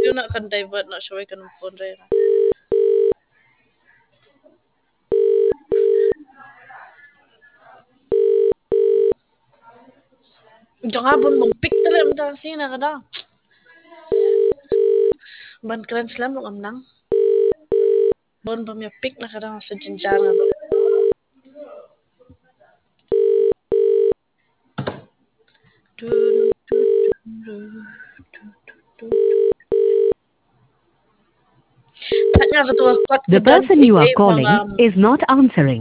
Video nak kan divert nak show kan phone rin. Jangan pun mempik tadi macam sini kada. Ban keren slam lo ngamnang. Bon pemepik nak kada masa jenjang lo. The person you are calling is not answering.